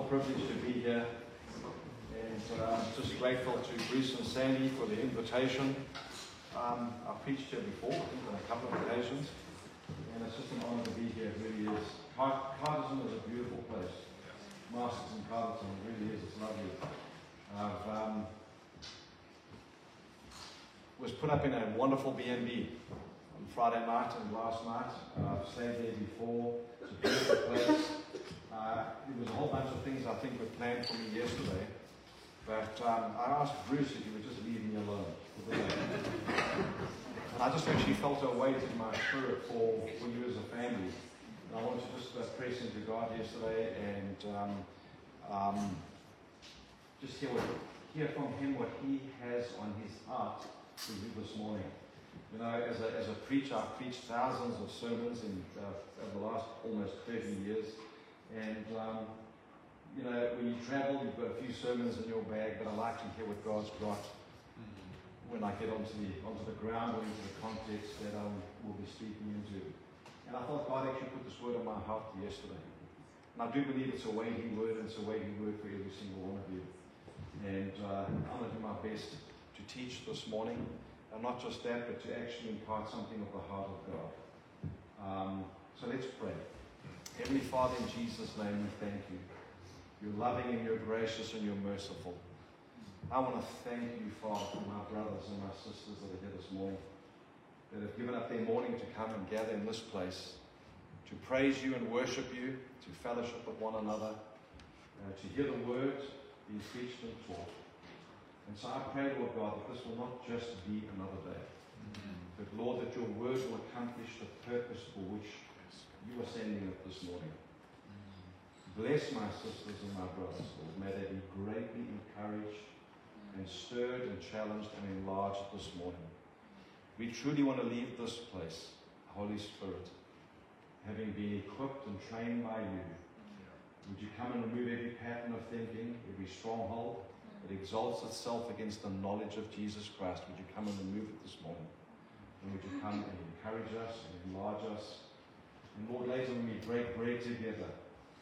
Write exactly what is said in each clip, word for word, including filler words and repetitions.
privilege to be here, and uh, just grateful to Bruce and Sandy for the invitation. Um, I've preached here before, I think on a couple of occasions, and it's just an honor to be here. It really is. Car- Carterton is a beautiful place. Masters in Carterton, it really is. It's lovely. I've um, was put up in a wonderful B and B on Friday night and last night. Uh, I've stayed there before. It's a beautiful place. Uh, there was a whole bunch of things I think were planned for me yesterday, but um, I asked Bruce if he would just leave me alone for the day. And I just actually felt a weight in my spirit for, for you as a family. And I wanted to just uh, press into God yesterday and um, um, just hear, what, hear from Him what He has on His heart for you this morning. You know, as a, as a preacher, I've preached thousands of sermons in uh, over the last almost thirty years. And, um, you know, when you travel, you've got a few sermons in your bag, but I like to hear what God's got when I get onto the onto the ground or into the context that I will be speaking into. And I thought God actually put this word on my heart yesterday. And I do believe it's a weighty word, and it's a weighty word for every single one of you. And uh, I'm going to do my best to teach this morning. And not just that, but to actually impart something of the heart of God. Um, so let's pray. Heavenly Father, in Jesus' name, we thank you. You're loving and you're gracious and you're merciful. I want to thank you, Father, for my brothers and my sisters that are here this morning, that have given up their morning to come and gather in this place, to praise you and worship you, to fellowship with one another, uh, to hear the word being preached and taught. And so I pray, Lord God, that this will not just be another day, mm-hmm. but Lord, that your word will accomplish the purpose for which you are sending it this morning. Mm-hmm. Bless my sisters and my brothers, Lord. May they be greatly encouraged and stirred and challenged and enlarged this morning. We truly want to leave this place, Holy Spirit, having been equipped and trained by you. Yeah. Would you come and remove every pattern of thinking, every stronghold that exalts itself against the knowledge of Jesus Christ? Would you come and remove it this morning? And would you come and encourage us and enlarge us? And Lord, later when we break bread together,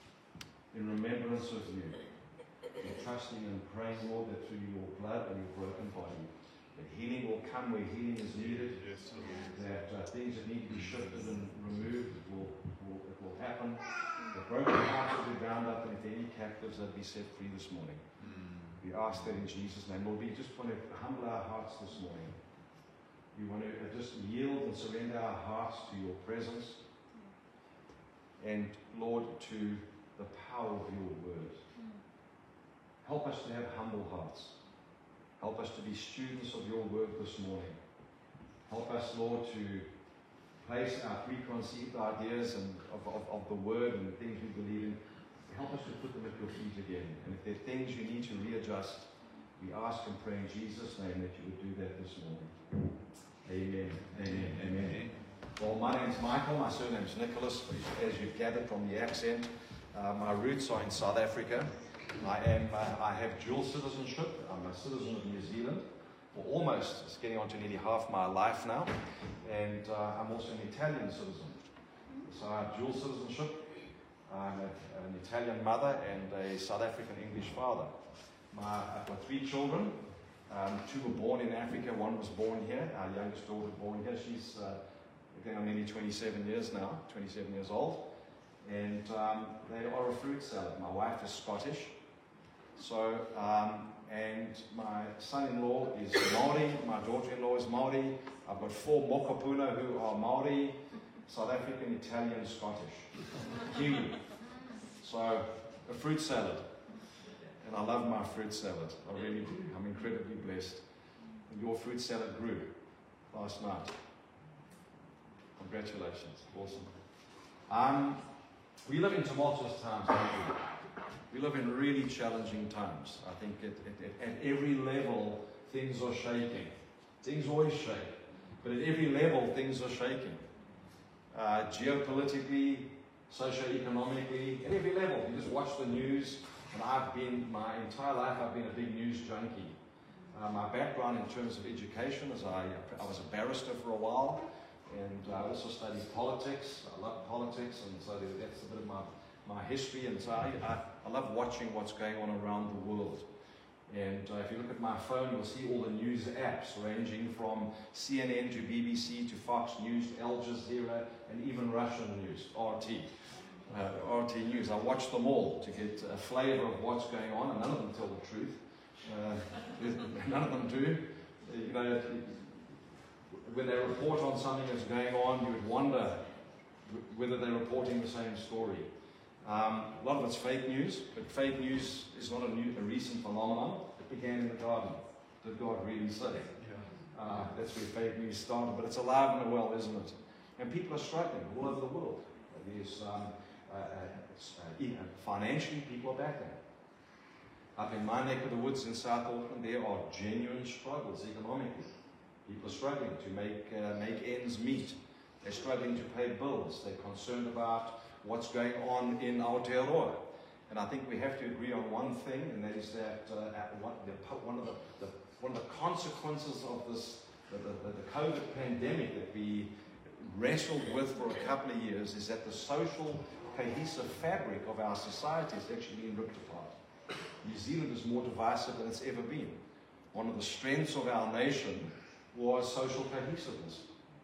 in remembrance of you, we're trusting and praying, Lord, that through your blood and your broken body, that healing will come where healing is needed, yes, that uh, things that need to be shifted and removed, it will, will, it will happen. The broken hearts will be bound up, and if any captives, they'll be set free this morning. Mm. We ask that in Jesus' name. Lord, we just want to humble our hearts this morning. We want to just yield and surrender our hearts to your presence. And Lord, to the power of your word. Help us to have humble hearts. Help us to be students of your word this morning. Help us, Lord, to place our preconceived ideas and of, of, of the word and the things we believe in. Help us to put them at your feet again. And if there are things you need to readjust, we ask and pray in Jesus' name that you would do that this morning. Amen. Amen. Amen. Amen. Well, my name's Michael. My surname's Nicholas. As you've gathered from the accent, uh, my roots are in South Africa. I am. Uh, I have dual citizenship. I'm a citizen of New Zealand for almost, it's getting on to nearly half my life now, and uh, I'm also an Italian citizen. So I have dual citizenship. I'm a, an Italian mother and a South African English father. My, I've got three children. Um, two were born in Africa. One was born here. Our youngest daughter was born here. She's uh, I'm nearly twenty-seven years now, twenty-seven years old, and um, they are a fruit salad. My wife is Scottish, so um, and my son-in-law is Maori, my daughter-in-law is Maori. I've got four mokopuna who are Maori, South African, Italian, Scottish, Kiwi. So a fruit salad, and I love my fruit salad. I really do. I'm incredibly blessed. And your fruit salad grew last night. Congratulations. Awesome. Um, we live in tumultuous times, don't we? We live in really challenging times. I think at, at, at every level, things are shaking. Things always shake. But at every level, things are shaking. Uh, geopolitically, socioeconomically, at every level. You just watch the news, and I've been, my entire life, I've been a big news junkie. Uh, my background in terms of education is I, I was a barrister for a while. And I also studied politics. I love politics, and so that's a bit of my my history, and so I, I, I love watching what's going on around the world. And uh, if you look at my phone, you'll see all the news apps ranging from C N N to B B C to Fox News, Al Jazeera, and even Russian news, R T. Uh, R T News. I watch them all to get a flavor of what's going on, and none of them tell the truth. Uh, none of them do. You know, when they report on something that's going on, you would wonder whether they're reporting the same story. Um, a lot of it's fake news, but fake news is not a, new, a recent phenomenon. It began in the garden. Did God really say? Yeah. Uh, that's where fake news started, but it's alive and well, isn't it? And people are struggling all over the world. There's um, uh, uh, uh, financially, people are battling. Up in my neck of the woods in South Auckland, there are genuine struggles economically. People are struggling to make uh, make ends meet. They're struggling to pay bills. They're concerned about what's going on in Aotearoa. And I think we have to agree on one thing, and that is that uh, one, the, one, of the, the, one of the consequences of this, the, the, the COVID pandemic that we wrestled with for a couple of years is that the social cohesive fabric of our society is actually being ripped apart. New Zealand is more divisive than it's ever been. One of the strengths of our nation was social cohesiveness.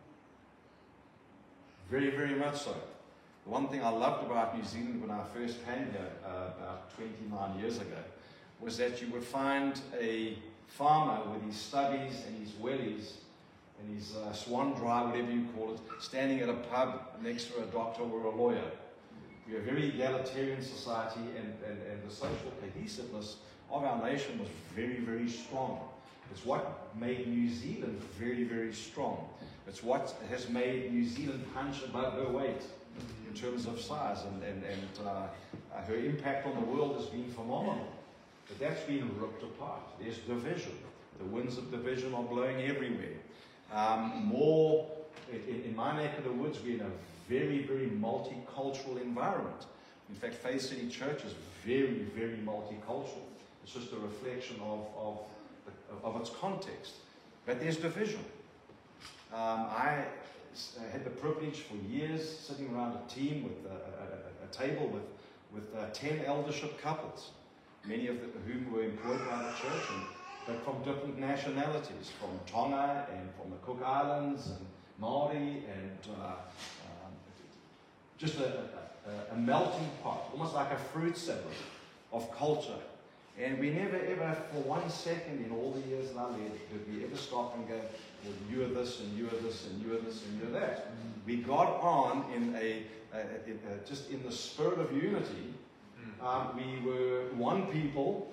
Very, very much so. The one thing I loved about New Zealand when I first came here uh, about twenty-nine years ago was that you would find a farmer with his stubbies and his wellies and his uh, swan dry, whatever you call it, standing at a pub next to a doctor or a lawyer. We're a very egalitarian society, and, and, and the social cohesiveness of our nation was very, very strong. It's what made New Zealand very, very strong. It's what has made New Zealand punch above her weight in terms of size, and, and, and uh, her impact on the world has been phenomenal. But that's been ripped apart. There's division. The winds of division are blowing everywhere. Um, more, in, in my neck of the woods, we're in a very, very multicultural environment. In fact, Faith City Church is very, very multicultural. It's just a reflection of, of, the, of its context. But there's division. Um, I had the privilege for years sitting around a team with a, a, a table with, with uh, ten eldership couples, many of the, whom were employed by the church, and, but from different nationalities, from Tonga and from the Cook Islands and Maori, and uh, um, just a, a, a melting pot, almost like a fruit salad of culture. And we never ever, for one second in all the years that I led, did we ever stop and go, well, you are this, and you are this, and you are this, and you are that. Mm. We got on in a, a, a, a, just in the spirit of unity. Mm. Um, we were one people,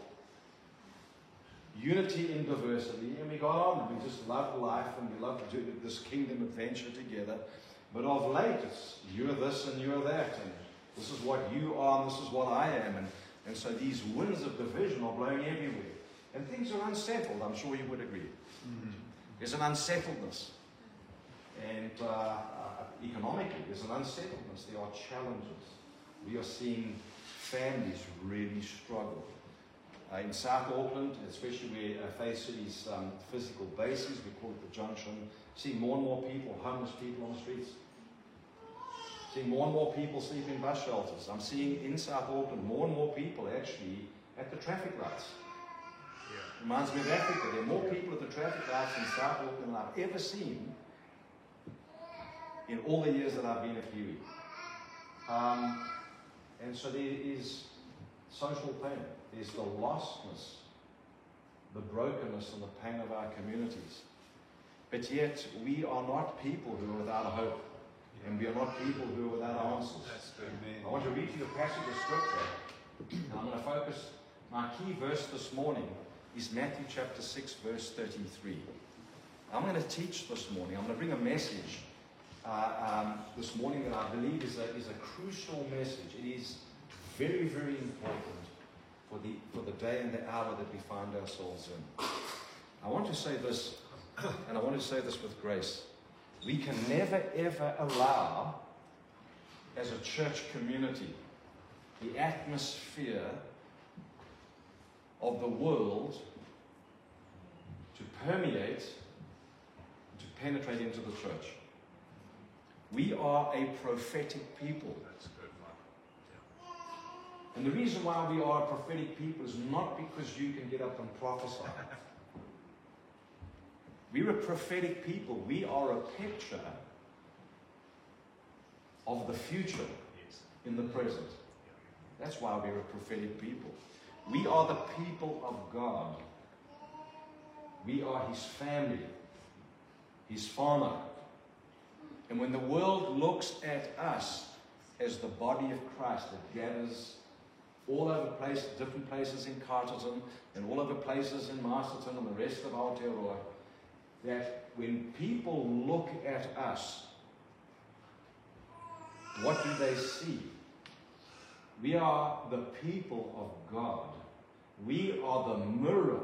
unity in diversity, and we got on, and we just loved life, and we loved to do this kingdom adventure together. But of late, it's you are this, and you are that, and this is what you are, and this is what I am. And, and so these winds of division are blowing everywhere. And things are unsettled, I'm sure you would agree. Mm-hmm. There's an unsettledness. And uh, uh, economically, there's an unsettledness. There are challenges. We are seeing families really struggle. Uh, in South Auckland, especially where uh, Faith City's um, physical base is, we call it the junction, seeing more and more people, homeless people on the streets. Seeing more and more people sleep in bus shelters. I'm seeing in South Auckland more and more people actually at the traffic lights. Yeah. Reminds me of Africa. There are more people at the traffic lights in South Auckland than I've ever seen in all the years that I've been a Kiwi. Um, and so there is social pain. There's the lostness, the brokenness and the pain of our communities. But yet, we are not people who are without a hope. And we are not people who are without answers. That's good, man. I want to read you a passage of scripture. And I'm going to focus, my key verse this morning is Matthew chapter six, verse thirty-three. I'm going to teach this morning. I'm going to bring a message uh, um, this morning that I believe is a, is a crucial message. It is very, very important for the, for the day and the hour that we find ourselves in. I want to say this, and I want to say this with grace. We can never ever allow, as a church community, the atmosphere of the world to permeate, to penetrate into the church. We are a prophetic people. That's good, Mark. And the reason why we are a prophetic people is not because you can get up and prophesy. We're a prophetic people. We are a picture of the future in the present. That's why we're a prophetic people. We are the people of God. We are His family, His farmer. And when the world looks at us as the body of Christ that gathers all over the place, different places in Carterton and all over places in Masterton and the rest of Aotearoa, that when people look at us, what do they see? We are the people of God. We are the mirror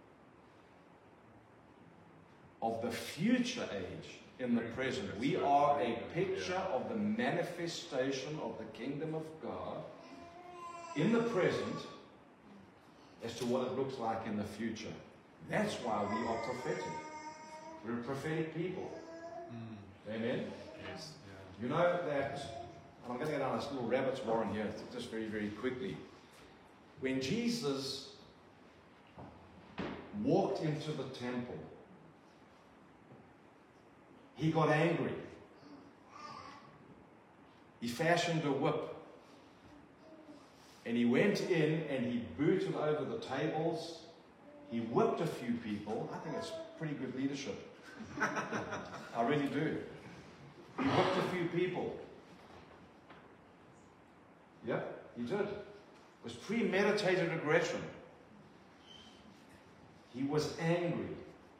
of the future age in the present. We are a picture of the manifestation of the kingdom of God in the present as to what it looks like in the future. That's why we are prophetic. We're a prophetic people. Mm. Amen? Yes. Yeah. You know that, and I'm going to go down this little rabbit's warren here just very, very quickly. When Jesus walked into the temple, He got angry. He fashioned a whip. And He went in and He booted over the tables. He whipped a few people. I think it's pretty good leadership. I really do. He whipped a few people. Yep, He did. It was premeditated aggression. He was angry.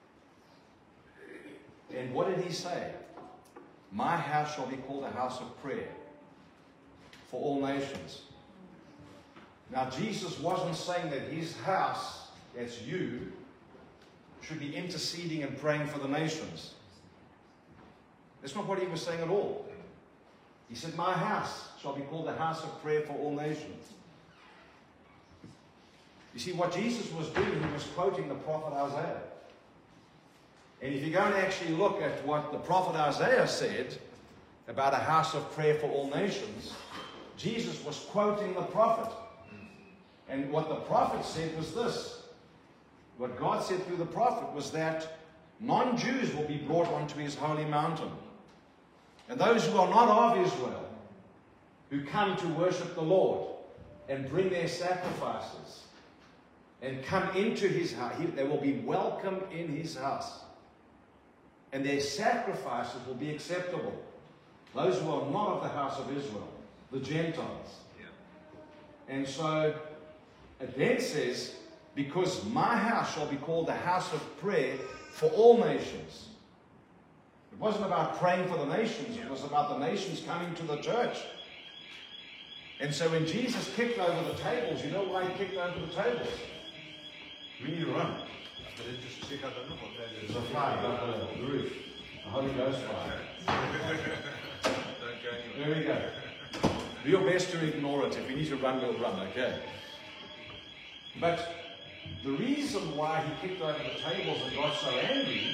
And what did He say? My house shall be called a house of prayer for all nations. Now, Jesus wasn't saying that His house, that's you, should be interceding and praying for the nations. That's not what He was saying at all. He said, my house shall be called a house of prayer for all nations. You see, what Jesus was doing, He was quoting the prophet Isaiah. And if you go and actually look at what the prophet Isaiah said about a house of prayer for all nations, Jesus was quoting the prophet. And what the prophet said was this. What God said through the prophet was that non-Jews will be brought onto His holy mountain. And those who are not of Israel, who come to worship the Lord and bring their sacrifices and come into His house, they will be welcome in His house. And their sacrifices will be acceptable. Those who are not of the house of Israel, the Gentiles. Yeah. And so it then says, because my house shall be called a house of prayer for all nations. It wasn't about praying for the nations, it was about the nations coming to the church. And so when Jesus kicked over the tables, you know why He kicked over the tables? We need to run. There's a fire up the roof. The Holy Ghost fire. There we go. Do your best to ignore it. If we need to run, we'll run, okay? But the reason why He kicked over the tables and got so angry,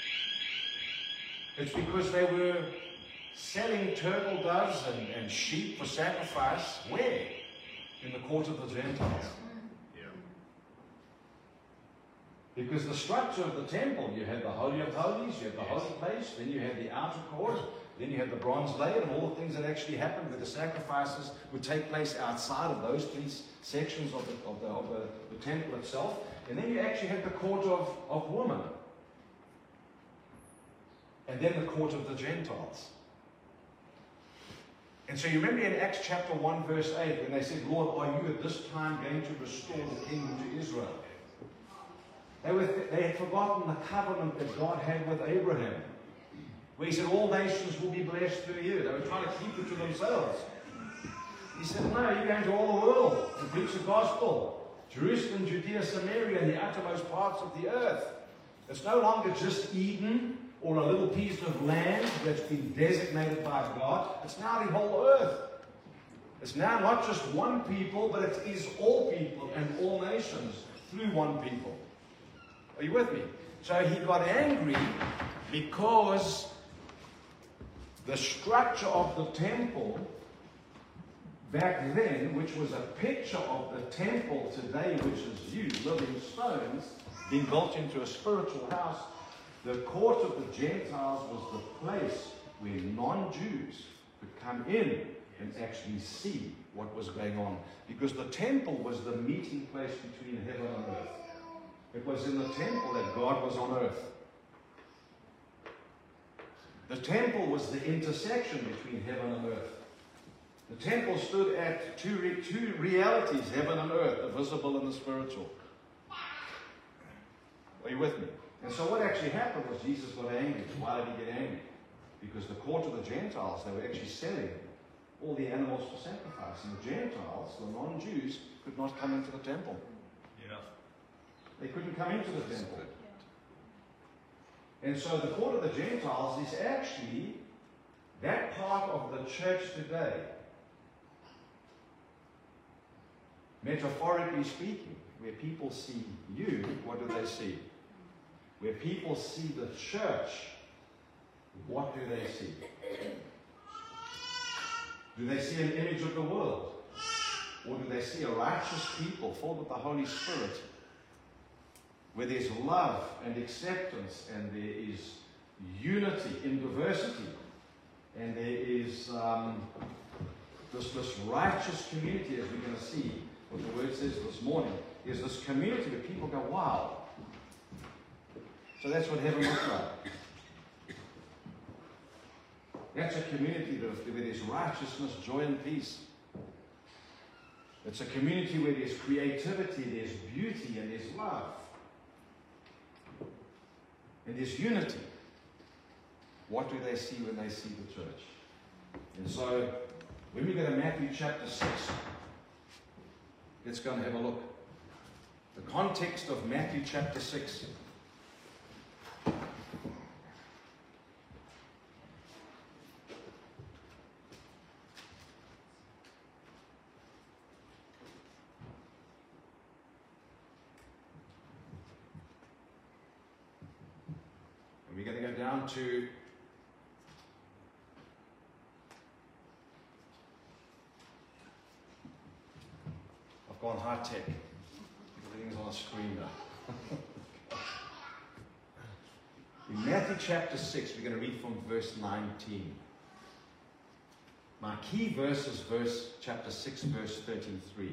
it's because they were selling turtle doves and, and sheep for sacrifice. Where? In the court of the Gentiles. Because the structure of the temple, you had the Holy of Holies, you had the holy place, then you had the outer court, then you had the bronze laver, and all the things that actually happened where the sacrifices would take place outside of those three sections of the, of the, of the, the temple itself. And then you actually had the court of, of women. And then the court of the Gentiles. And so you remember in Acts chapter one verse eight when they said, Lord, are you at this time going to restore the kingdom to Israel? They, were, they had forgotten the covenant that God had with Abraham, where He said, all nations will be blessed through you. They were trying to keep it to themselves. He said, no, you're going to all the world to preach the gospel. Jerusalem, Judea, Samaria, and the uttermost parts of the earth. It's no longer just Eden or a little piece of land that's been designated by God. It's now the whole earth. It's now not just one people, but it is all people and all nations through one people. Are you with me? So He got angry because the structure of the temple back then, which was a picture of the temple today, which is you, living stones, being built into a spiritual house, the court of the Gentiles was the place where non-Jews could come in and actually see what was going on. Because the temple was the meeting place between heaven and earth. It was in the temple that God was on earth. The temple was the intersection between heaven and earth. The temple stood at two, re two realities, heaven and earth, the visible and the spiritual. Are you with me? And so what actually happened was Jesus got angry. Why did he get angry? Because the court of the Gentiles, they were actually selling all the animals for sacrifice. And the Gentiles, the non-Jews, could not come into the temple. Yeah. They couldn't come into the temple. And so the court of the Gentiles is actually that part of the church today. Metaphorically speaking, where people see you, what do they see? Where people see the church, what do they see? Do they see an image of the world? Or do they see a righteous people filled with the Holy Spirit, where there's love and acceptance, and there is unity in diversity, and there is um, this, this righteous community, as we're going to see what the word says this morning, is this community where people go, wow. So that's what heaven looks like. That's a community where there's righteousness, joy, and peace. It's a community where there's creativity, there's beauty, and there's love. And there's unity. What do they see when they see the church? And so, when we go to Matthew chapter six, let's go and have a look. The context of Matthew chapter six. We're going to go down to I've gone high tech. Everything's on a screen now. In Matthew chapter six, we're going to read from verse nineteen. My key verse is verse chapter six, verse thirty-three.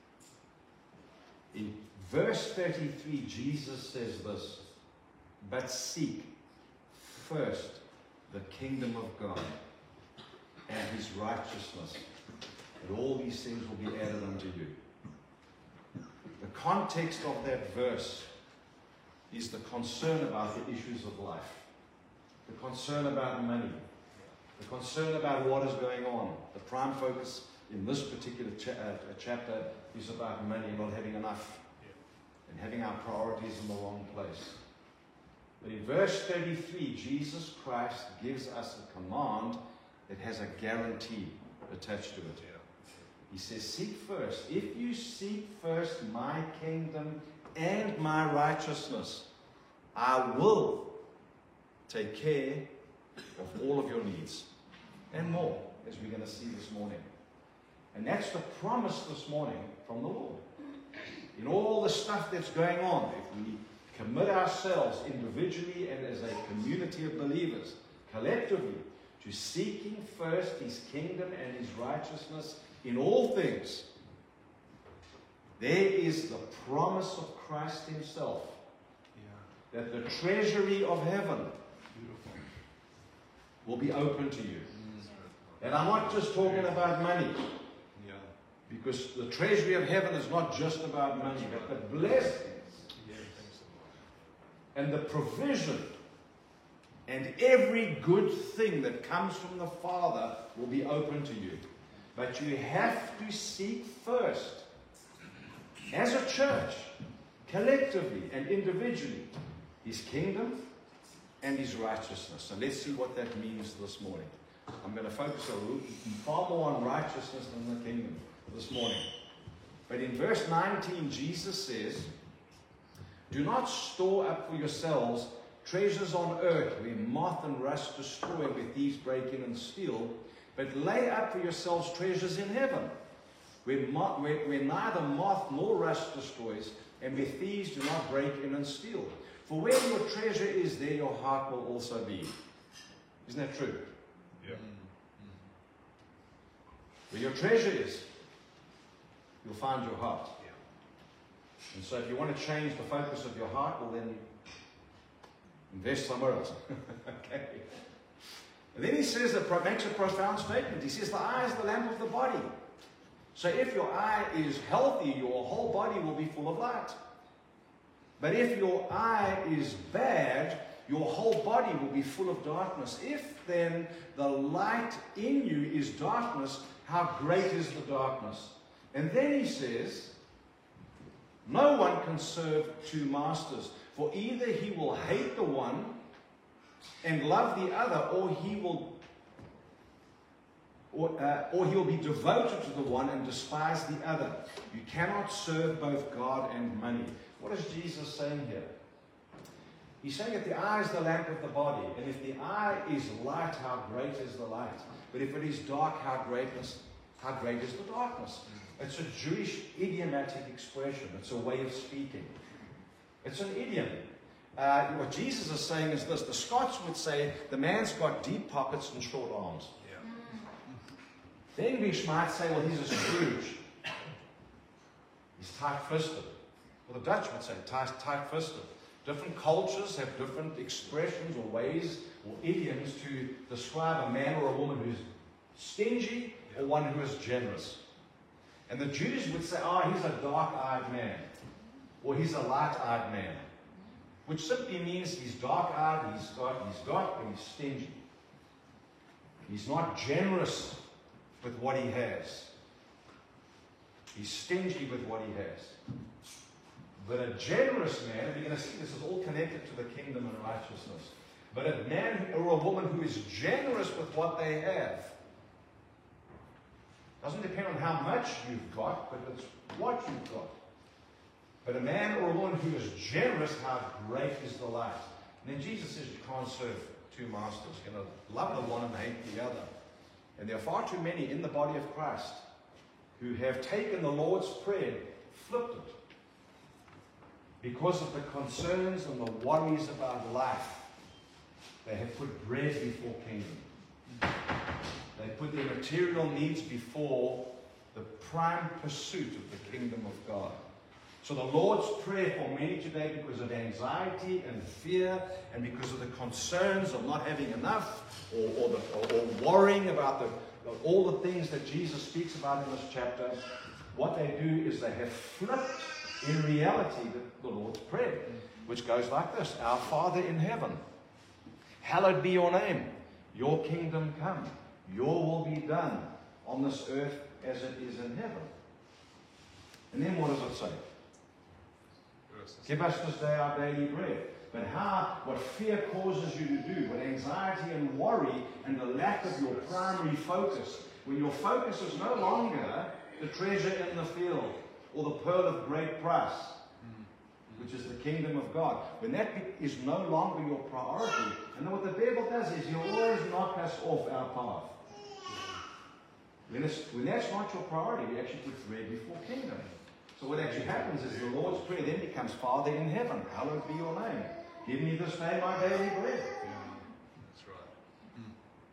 In verse thirty-three, Jesus says this: but seek first the kingdom of God and his righteousness, and all these things will be added unto you. The context of that verse is the concern about the issues of life, the concern about money, the concern about what is going on. The prime focus in this particular cha uh, chapter is about money, not having enough, and having our priorities in the wrong place. But in verse thirty-three, Jesus Christ gives us a command that has a guarantee attached to it. He says, seek first. If you seek first my kingdom and my righteousness, I will take care of all of your needs and more, as we're going to see this morning. And that's the promise this morning from the Lord. In all the stuff that's going on, if we commit ourselves individually and as a community of believers, collectively, to seeking first his kingdom and his righteousness in all things, there is the promise of Christ himself, yeah, that the treasury of heaven Beautiful. will be open to you. Mm. And I'm not just talking about money, yeah, because the treasury of heaven is not just about money, but the blessings and the provision and every good thing that comes from the Father will be open to you. But you have to seek first, as a church, collectively and individually, his kingdom and his righteousness. So let's see what that means this morning. I'm going to focus far more on righteousness than the kingdom this morning. But in verse nineteen, Jesus says, do not store up for yourselves treasures on earth, where moth and rust destroy, where thieves break in and steal, but lay up for yourselves treasures in heaven, where, mo- where, where neither moth nor rust destroys, and where thieves do not break in and steal. For where your treasure is, there your heart will also be. Isn't that true? Yeah. Where your treasure is, you'll find your heart. Yeah. And so if you want to change the focus of your heart, well then, invest somewhere else. Okay. And then he says, that makes a profound statement. He says, the eye is the lamp of the body. So if your eye is healthy, your whole body will be full of light. But if your eye is bad, your whole body will be full of darkness. If then the light in you is darkness, how great is the darkness? And then he says, no one can serve two masters, for either he will hate the one and love the other, or he will or, uh, or he will be devoted to the one and despise the other. You cannot serve both God and money. What is Jesus saying here? He's saying that the eye is the lamp of the body, and if the eye is light, how great is the light? But if it is dark, how great is, how great is the darkness? It's a Jewish idiomatic expression. It's a way of speaking. It's an idiom. Uh, what Jesus is saying is this. The Scots would say, the man's got deep pockets and short arms. Yeah. The English might say, well, he's a Scrooge. He's tight-fisted. Well, the Dutch would say tight, tight-fisted. Different cultures have different expressions or ways or idioms to describe a man or a woman who's stingy or one who is generous. And the Jews would say, oh, he's a dark-eyed man. Or he's a light-eyed man. Which simply means he's dark-eyed, he's got, he's got, and he's stingy. He's not generous with what he has. He's stingy with what he has. But a generous man, and you're going to see this is all connected to the kingdom and righteousness. But a man or a woman who is generous with what they have doesn't depend on how much you've got, but it's what you've got. But a man or a woman who is generous, how great is the light. And then Jesus says you can't serve two masters. You're going to love the one and hate the other. And there are far too many in the body of Christ who have taken the Lord's Prayer, flipped it, because of the concerns and the worries about life. They have put bread before kingdom. They put their material needs before the prime pursuit of the kingdom of God. So the Lord's Prayer for many today, because of anxiety and fear and because of the concerns of not having enough or, or, the, or, or worrying about the, all the things that Jesus speaks about in this chapter, what they do is they have flipped in reality the, the Lord's Prayer, which goes like this. Our Father in heaven, hallowed be your name. Your kingdom come. Your will be done on this earth as it is in heaven. And then what does it say? Give us this day our daily bread. But how, what fear causes you to do, what anxiety and worry and the lack of your primary focus, when your focus is no longer the treasure in the field or the pearl of great price, which is the kingdom of God, when that is no longer your priority, and then what the devil does is he'll always knock us off our path. When, it's, when that's not your priority, we actually put bread before kingdom. So what actually happens is the Lord's Prayer then becomes, Father in heaven, hallowed be your name. Give me this day my daily bread. Yeah, that's right. Mm.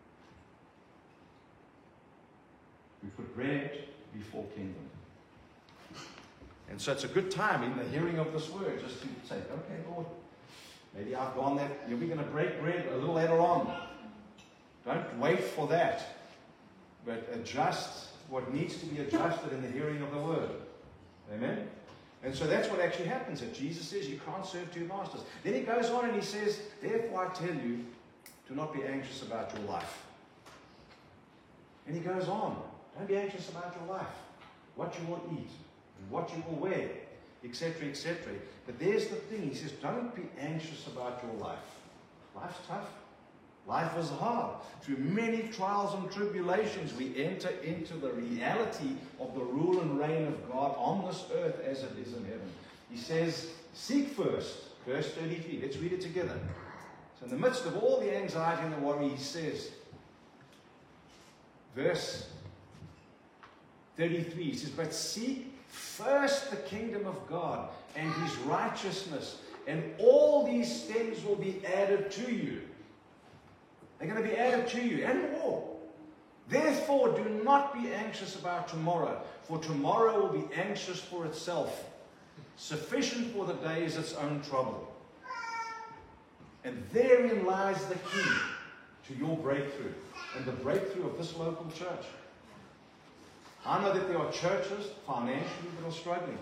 We put bread before kingdom. And so it's a good time in the hearing of this word just to say, okay, Lord, maybe I've gone that, you're going to break bread a little later on. Don't wait for that, but adjust what needs to be adjusted in the hearing of the word. Amen? And so that's what actually happens. That Jesus says you can't serve two masters. Then he goes on and he says, therefore I tell you, do not be anxious about your life. And he goes on, don't be anxious about your life. What you will eat, and what you will wear, et cetera, et cetera. But there's the thing. He says, don't be anxious about your life. Life's tough. Life is hard. Through many trials and tribulations, we enter into the reality of the rule and reign of God on this earth as it is in heaven. He says, seek first. Verse thirty-three. Let's read it together. So in the midst of all the anxiety and the worry, he says, verse thirty-three, he says, but seek first the kingdom of God and his righteousness, and all these things will be added to you. They're going to be added to you and more. Therefore, do not be anxious about tomorrow, for tomorrow will be anxious for itself. Sufficient for the day is its own trouble. And therein lies the key to your breakthrough and the breakthrough of this local church. I know that there are churches financially that are struggling.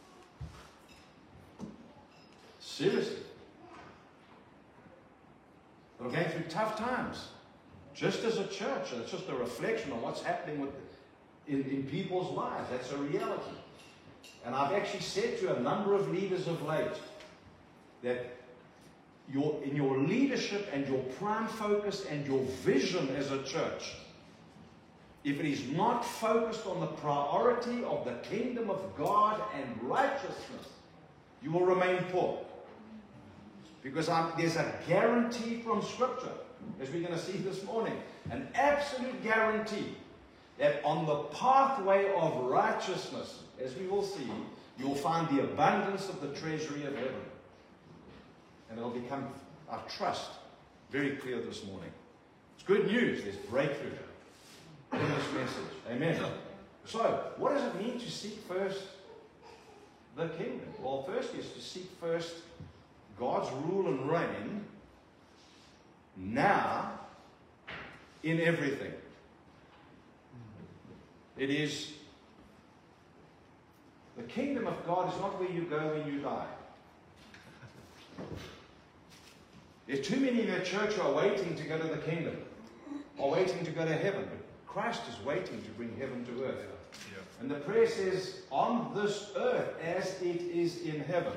Seriously. That are going through tough times. Just as a church, it's just a reflection on what's happening with, in, in people's lives. That's a reality. And I've actually said to a number of leaders of late that your, in your leadership and your prime focus and your vision as a church, if it is not focused on the priority of the kingdom of God and righteousness, you will remain poor. Because I'm, there's a guarantee from Scripture, as we're going to see this morning, an absolute guarantee that on the pathway of righteousness, as we will see, you'll find the abundance of the treasury of heaven. And it'll become, I trust, very clear this morning. It's good news. There's breakthrough in this message. Amen. So, what does it mean to seek first the kingdom? Well, first is to seek first God's rule and reign now in everything. It is, the kingdom of God is not where you go when you die. There's too many in the church who are waiting to go to the kingdom, or waiting to go to heaven. But Christ is waiting to bring heaven to earth. Yeah. And the prayer says, on this earth as it is in heaven.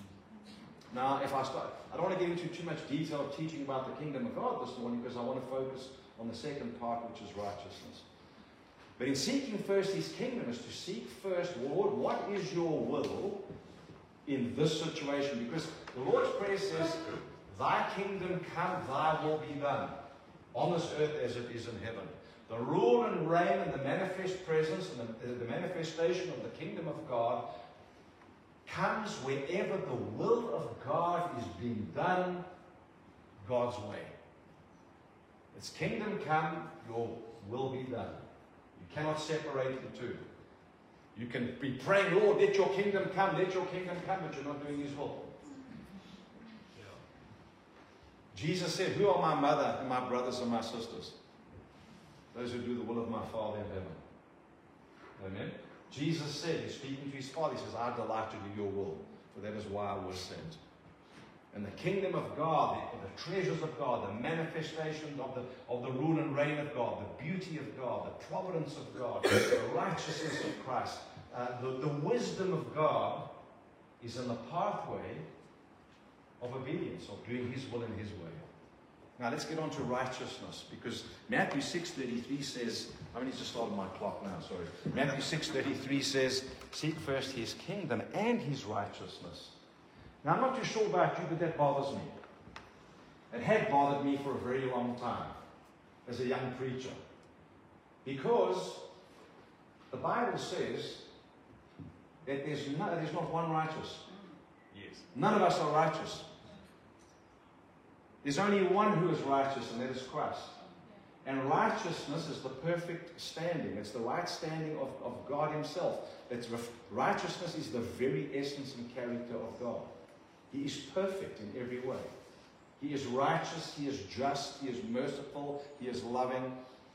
Now, if I start, I don't want to get into too much detail of teaching about the kingdom of God this morning, because I want to focus on the second part, which is righteousness. But in seeking first his kingdom is to seek first, Lord, what is your will in this situation? Because the Lord's Prayer says, thy kingdom come, thy will be done, on this earth as it is in heaven. The rule and reign and the manifest presence and the, the manifestation of the kingdom of God comes wherever the will of God is being done God's way. Its kingdom come, your will be done. You cannot separate the two. You can be praying, Lord, let your kingdom come, let your kingdom come, but you're not doing his will. Yeah. Jesus said, who are my mother and my brothers and my sisters? Those who do the will of my Father in heaven. Amen. Jesus said, he's speaking to his Father, he says, I delight to do your will, for that is why I was sent. And the kingdom of God, the, the treasures of God, the manifestation of the, of the rule and reign of God, the beauty of God, the providence of God, the righteousness of Christ, uh, the, the wisdom of God is in the pathway of obedience, of doing his will in his way. Now let's get on to righteousness, because Matthew six thirty-three says, I need to start my clock now, sorry. Matthew six thirty-three says, seek first his kingdom and his righteousness. Now I'm not too sure about you, but that bothers me. It had bothered me for a very long time as a young preacher. Because the Bible says that there's, no, there's not one righteous. Yes. None of us are righteous. There's only one who is righteous, and that is Christ. And righteousness is the perfect standing. It's the right standing of, of God himself. It's, righteousness is the very essence and character of God. He is perfect in every way. He is righteous, he is just, he is merciful, he is loving.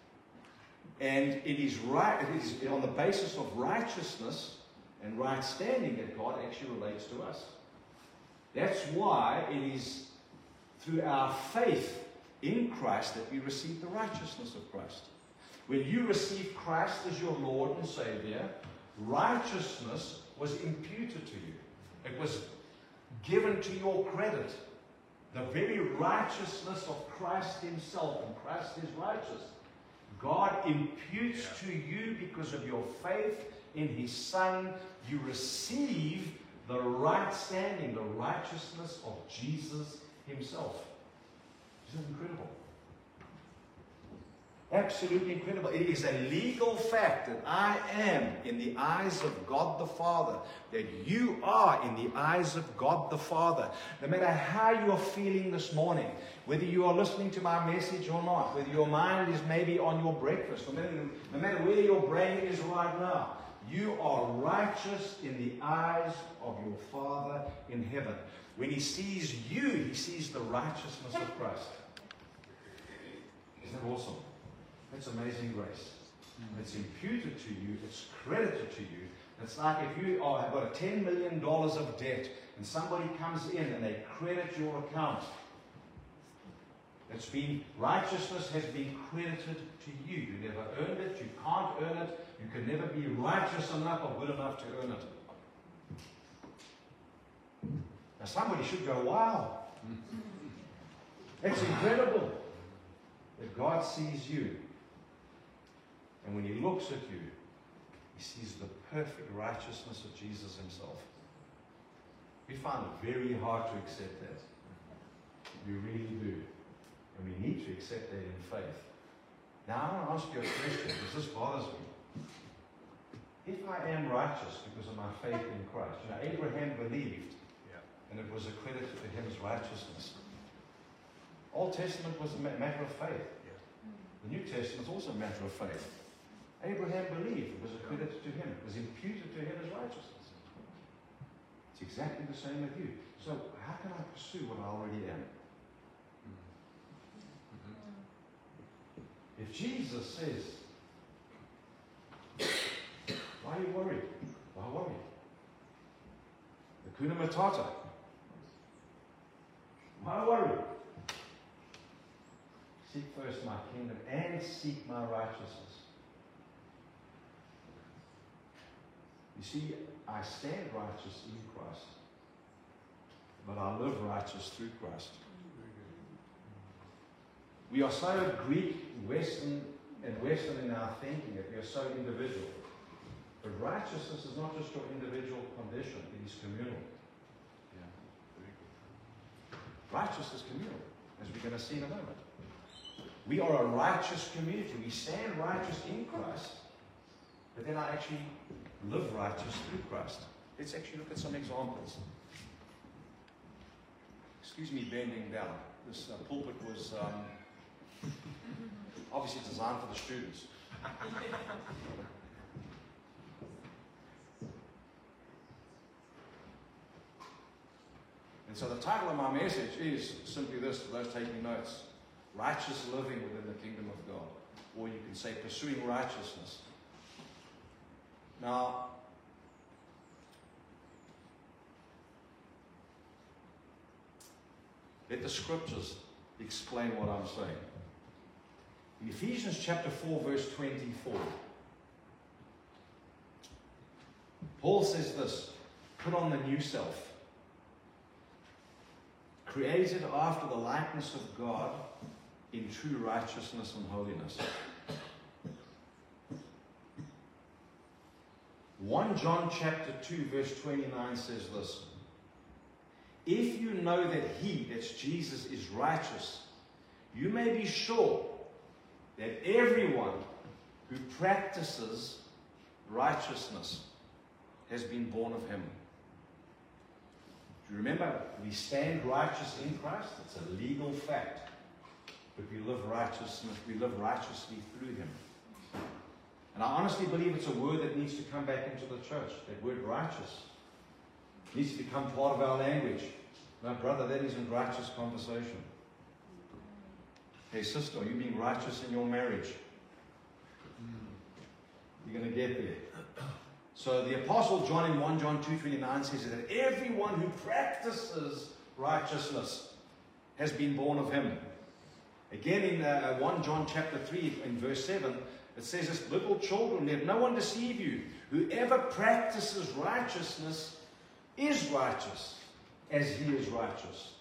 And it is right, it is on the basis of righteousness and right standing that God actually relates to us. That's why it is through our faith in Christ that we receive the righteousness of Christ. When you receive Christ as your Lord and Savior, righteousness was imputed to you. It was given to your credit. The very righteousness of Christ himself, and Christ is righteous, God imputes yeah. to you because of your faith in his Son. You receive the right standing, the righteousness of Jesus himself. Isn't it incredible? Absolutely incredible. It is a legal fact that I am in the eyes of God the Father, that you are in the eyes of God the Father. No matter how you are feeling this morning, whether you are listening to my message or not, whether your mind is maybe on your breakfast, no matter, no matter where your brain is right now, you are righteous in the eyes of your Father in heaven. When He sees you, He sees the righteousness of Christ. Isn't that awesome? That's amazing grace. It's imputed to you. It's credited to you. It's like if you are, have got a ten million dollars of debt and somebody comes in and they credit your account. It's been, righteousness has been credited to you. You never earned it. You can't earn it. You can never be righteous enough or good enough to earn it. Now somebody should go, wow. It's incredible that God sees you. And when He looks at you, He sees the perfect righteousness of Jesus Himself. We find it very hard to accept that. We really do. And we need to accept that in faith. Now, I want to ask you a question, because this bothers me. If I am righteous because of my faith in Christ, you know, Abraham believed, yeah, and it was accredited to him as righteousness. Old Testament was a matter of faith. Yeah. The New Testament is also a matter of faith. Abraham believed, it was accredited to him, it was imputed to him as righteousness. It's exactly the same with you. So, how can I pursue what I already am? If Jesus says, why are you worried? Why worry? Hakuna Matata. Why worry? Seek first my kingdom and seek my righteousness. You see, I stand righteous in Christ, but I live righteous through Christ. We are so Greek, Western, and Western in our thinking that we are so individual. But righteousness is not just your individual condition, it is communal. Yeah. Righteousness is communal, as we're going to see in a moment. We are a righteous community. We stand righteous in Christ, but then I actually live righteous through Christ. Let's actually look at some examples. Excuse me bending down. This uh, pulpit was um, obviously designed for the students. And so the title of my message is simply this, for those taking notes: righteous living within the kingdom of God. Or you can say pursuing righteousness. Now, let the scriptures explain what I'm saying. In Ephesians chapter four, verse twenty-four, Paul says this: put on the new self, created after the likeness of God in true righteousness and holiness. First John chapter two, verse twenty-nine says this: if you know that He, that's Jesus, is righteous, you may be sure that everyone who practices righteousness has been born of Him. Do you remember, we stand righteous in Christ? It's a legal fact. But we live righteousness, we live righteously through Him. And I honestly believe it's a word that needs to come back into the church. That word righteous needs to become part of our language. No, brother, that isn't righteous conversation. Hey, sister, are you being righteous in your marriage? You're going to get there. So the Apostle John in First John two twenty-nine says that everyone who practices righteousness has been born of Him. Again in uh, First John chapter three in verse seven, it says this: little children, let no one deceive you. Whoever practices righteousness is righteous as He is righteous.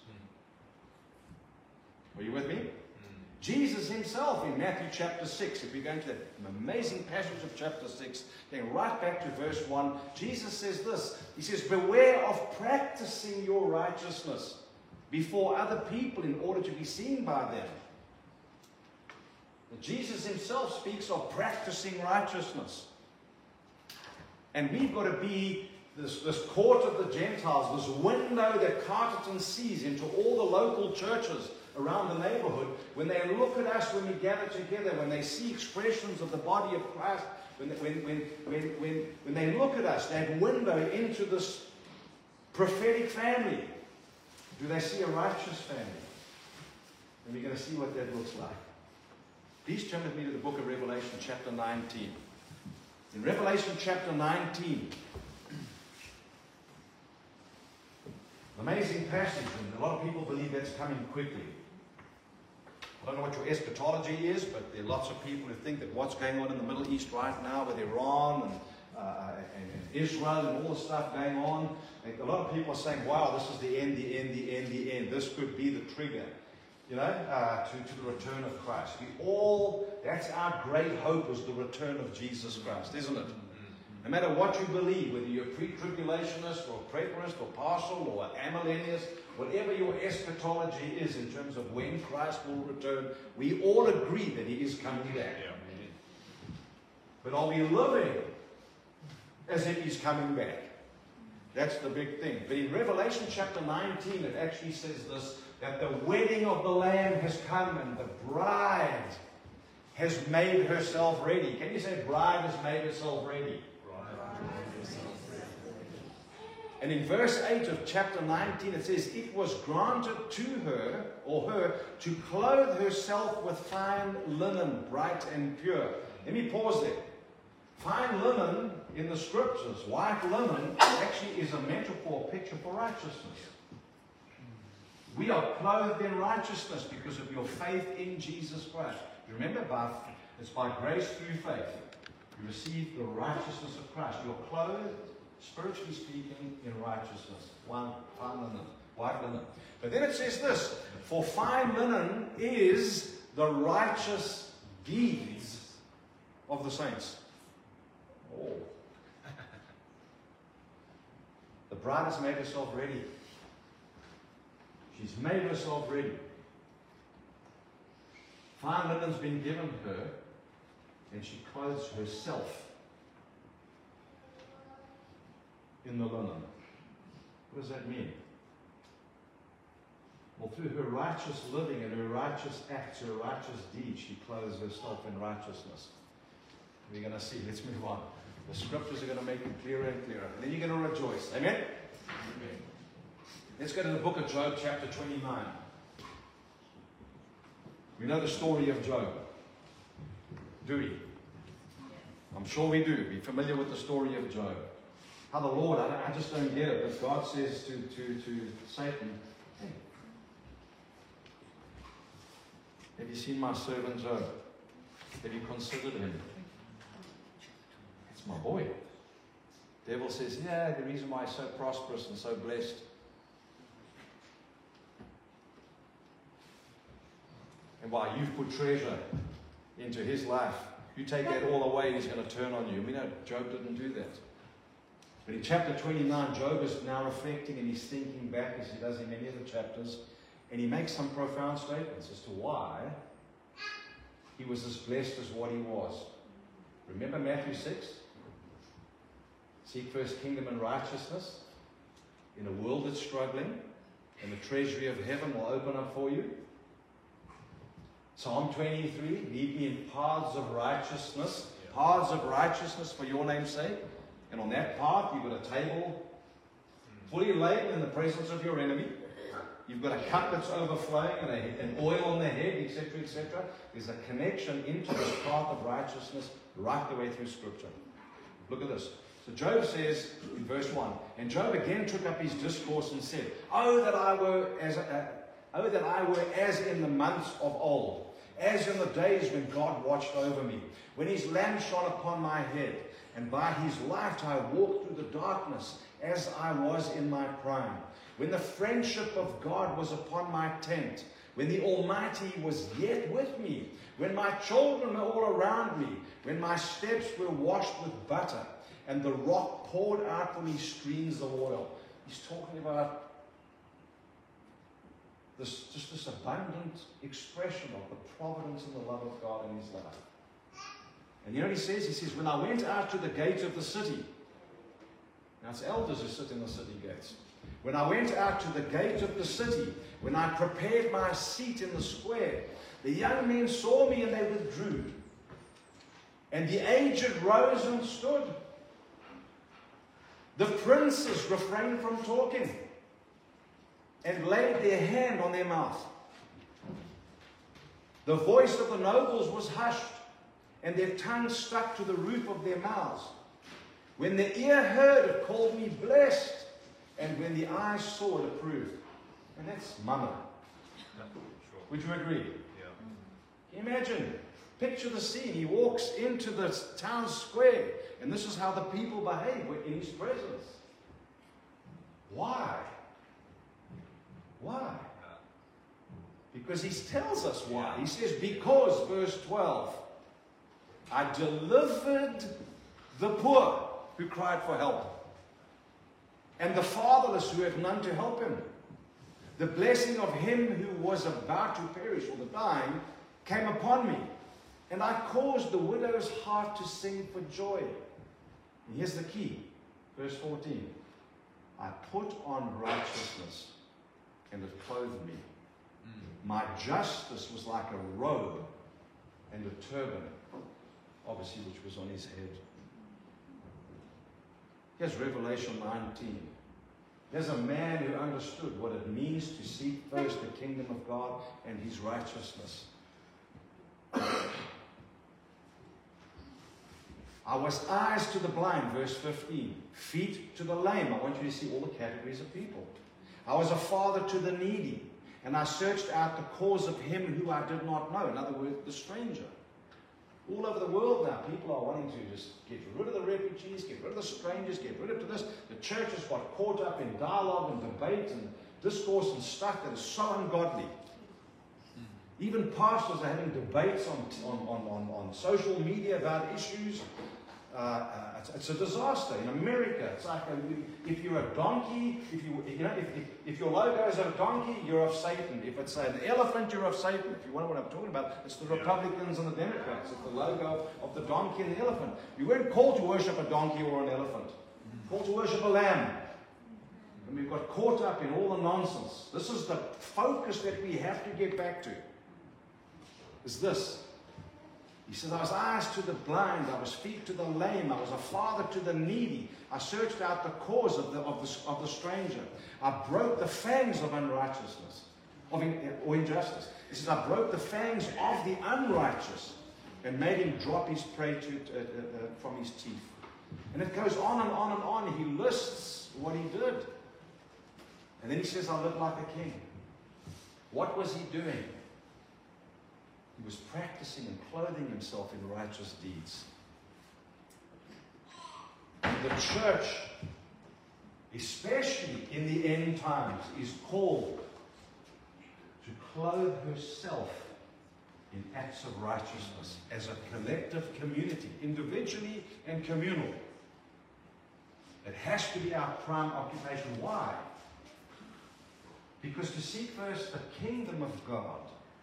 Are you with me? Jesus Himself in Matthew chapter six, if we go into that amazing passage of chapter six, going right back to verse one, Jesus says this. He says, beware of practicing your righteousness before other people in order to be seen by them. Jesus himself speaks of practicing righteousness. And we've got to be this, this court of the Gentiles, this window that Carterton sees into all the local churches around the neighborhood. When they look at us, when we gather together, when they see expressions of the body of Christ, when, when, when, when, when, when they look at us, that window into this prophetic family, do they see a righteous family? And we're going to see what that looks like. Please turn with me to the book of Revelation, chapter nineteen. In Revelation chapter nineteen, amazing passage, and a lot of people believe that's coming quickly. I don't know what your eschatology is, but there are lots of people who think that what's going on in the Middle East right now with Iran and, uh, and, and Israel and all the stuff going on, like a lot of people are saying, wow, this is the end, the end, the end, the end. This could be the trigger, you know, uh, to, to the return of Christ. We all, that's our great hope, is the return of Jesus Christ, isn't it? No matter what you believe, whether you're a pre-tribulationist or a preterist or partial or amillennialist, whatever your eschatology is in terms of when Christ will return, we all agree that he is coming back. Yeah. But are we living as if he's coming back? That's the big thing. But in Revelation chapter nineteen, it actually says this, that the wedding of the Lamb has come and the bride has made herself ready. Can you say bride has made herself ready? And in verse eight of chapter nineteen, it says, it was granted to her, or her, to clothe herself with fine linen, bright and pure. Let me pause there. Fine linen in the scriptures, white linen, actually is a metaphor, a picture for righteousness. We are clothed in righteousness because of your faith in Jesus Christ. Remember, by, it's by grace through faith. You receive the righteousness of Christ. You're clothed, spiritually speaking, in righteousness. One, fine linen, white linen. But then it says this, for fine linen is the righteous deeds of the saints. Oh. The bride has made herself ready. She's made herself ready. Fine linen's been given her, and she clothes herself in the linen. What does that mean? Well, through her righteous living and her righteous acts, her righteous deeds, she clothes herself in righteousness. We're going to see. Let's move on. The scriptures are going to make it clearer and clearer. And then you're going to rejoice. Amen? Amen. Let's go to the book of Job, chapter twenty-nine. We know the story of Job. Do we? I'm sure we do. We're familiar with the story of Job. How the Lord, I, I just don't get it, but God says to, to, to Satan, hey, have you seen my servant Job? Have you considered him? It's my boy. The devil says, yeah, the reason why he's so prosperous and so blessed. And why you've put treasure into his life. You take that all away, he's going to turn on you. We know Job didn't do that. But in chapter twenty-nine, Job is now reflecting and he's thinking back, as he does in many other chapters, and he makes some profound statements as to why he was as blessed as what he was. Remember Matthew six? Seek first kingdom and righteousness in a world that's struggling, and the treasury of heaven will open up for you. Psalm twenty-three, lead me in paths of righteousness, paths of righteousness for your name's sake. And on that path, you've got a table fully laden in the presence of your enemy. You've got a cup that's overflowing and, a, and oil on the head, et cetera, et cetera. There's a connection into this path of righteousness right the way through Scripture. Look at this. So Job says in verse one, and Job again took up his discourse and said, Oh, that I were as a, oh, that I were as in the months of old, as in the days when God watched over me, when his lamp shone upon my head, and by his light I walked through the darkness as I was in my prime. When the friendship of God was upon my tent, when the Almighty was yet with me, when my children were all around me, when my steps were washed with butter, and the rock poured out for me streams of oil. He's talking about this, just this abundant expression of the providence and the love of God in his life. And you know what he says? He says, when I went out to the gate of the city, now it's elders who sit in the city gates. When I went out to the gate of the city, when I prepared my seat in the square, the young men saw me and they withdrew. And the aged rose and stood. The princes refrained from talking and laid their hand on their mouth. The voice of the nobles was hushed, and their tongues stuck to the roof of their mouths. When the ear heard, it called me blessed, and when the eye saw, it approved. And that's mama. Sure. Would you agree? Yeah. Can you imagine? Picture the scene. He walks into the town square, and this is how the people behave in his presence. Why? Why? Because he tells us why. He says, because, verse twelve, I delivered the poor who cried for help, and the fatherless who have none to help him. The blessing of him who was about to perish, or the dying, came upon me. And I caused the widow's heart to sing for joy. And here's the key. Verse fourteen. I put on righteousness, and it clothed me. Mm. My justice was like a robe and a turban, obviously, which was on his head. Here's Revelation nineteen. There's a man who understood what it means to seek first the kingdom of God and his righteousness. I was eyes to the blind, verse fifteen, feet to the lame. I want you to see all the categories of people. I was a father to the needy, and I searched out the cause of him who I did not know. In other words, the stranger. All over the world now, people are wanting to just get rid of the refugees, get rid of the strangers, get rid of this. The church has got caught up in dialogue and debate and discourse and stuff that is so ungodly. Even pastors are having debates on, on, on, on, on social media about issues. Uh, uh, it's, it's a disaster. In America, it's like a, if you're a donkey, if you you know if, if, if your logo is a donkey, you're of Satan. If it's an elephant, you're of Satan. If you wonder what I'm talking about, it's the Republicans and the Democrats. It's the logo of the donkey and the elephant. You weren't called to worship a donkey or an elephant. You're called to worship a lamb. And we've got caught up in all the nonsense. This is the focus that we have to get back to. Is this. He says, I was eyes to the blind, I was feet to the lame, I was a father to the needy. I searched out the cause of the, of the, of the stranger. I broke the fangs of unrighteousness, of in, or injustice. He says, I broke the fangs of the unrighteous and made him drop his prey to, uh, uh, uh, from his teeth. And it goes on and on and on. He lists what he did. And then he says, I lived like a king. What was he doing? He was practicing and clothing himself in righteous deeds. The church, especially in the end times, is called to clothe herself in acts of righteousness as a collective community, individually and communally. It has to be our prime occupation. Why? Because to seek first the kingdom of God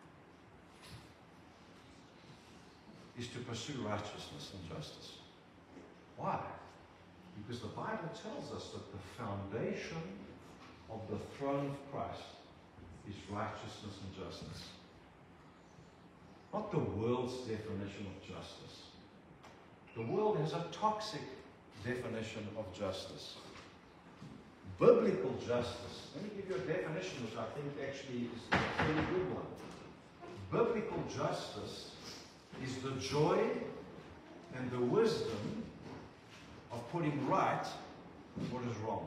is to pursue righteousness and justice. Why? Because the Bible tells us that the foundation of the throne of Christ is righteousness and justice. Not the world's definition of justice. The world has a toxic definition of justice. Biblical justice. Let me give you a definition which I think actually is a very good one. Biblical justice is the joy and the wisdom of putting right what is wrong.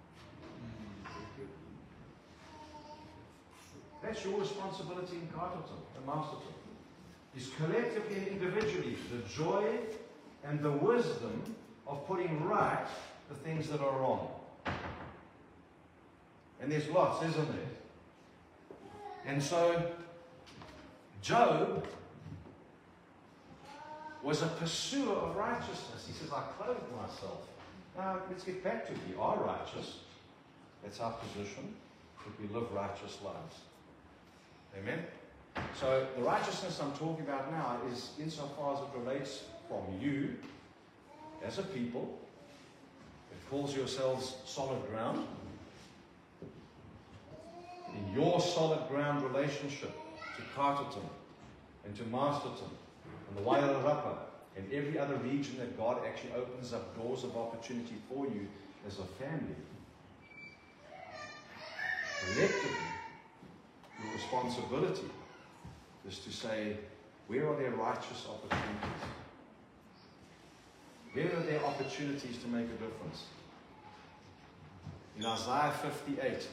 That's your responsibility in Carterton and Masterton. Is collectively and individually the joy and the wisdom of putting right the things that are wrong. And there's lots, isn't there? And so, Job was a pursuer of righteousness. He says, I clothed myself. Now, let's get back to it. We are righteous. That's our position, that we live righteous lives. Amen? So the righteousness I'm talking about now is insofar as it relates from you as a people that calls yourselves solid ground, in your solid ground relationship to Carterton and to Masterton and the Wairarapa and every other region that God actually opens up doors of opportunity for you as a family. Collectively, your responsibility is to say, where are there righteous opportunities? Where are there opportunities to make a difference? In Isaiah fifty-eight,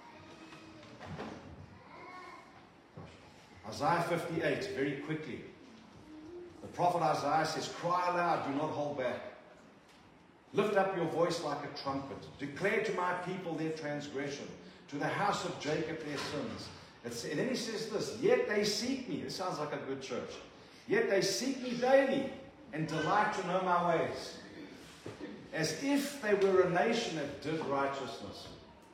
Isaiah fifty-eight, very quickly, the prophet Isaiah says, cry aloud, do not hold back. Lift up your voice like a trumpet. Declare to my people their transgression, to the house of Jacob their sins. It's, and then he says this, yet they seek me. This sounds like a good church. Yet they seek me daily and delight to know my ways, as if they were a nation that did righteousness.